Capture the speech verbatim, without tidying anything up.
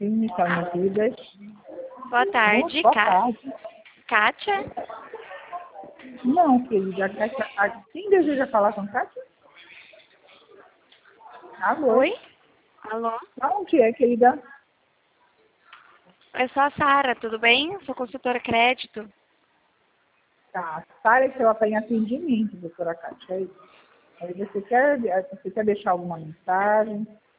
Clínica Unidas. Boa tarde, Boa Cá- tarde. Kátia. Não, querida, a Kátia, a- quem deseja falar com a Kátia? Alô? Oi? Alô? Onde é, querida? Eu sou a Sara, tudo bem? Sou consultora crédito. Tá, Sara, que ela tem atendimento, doutora Kátia. Aí aí você quer, você quer deixar alguma mensagem?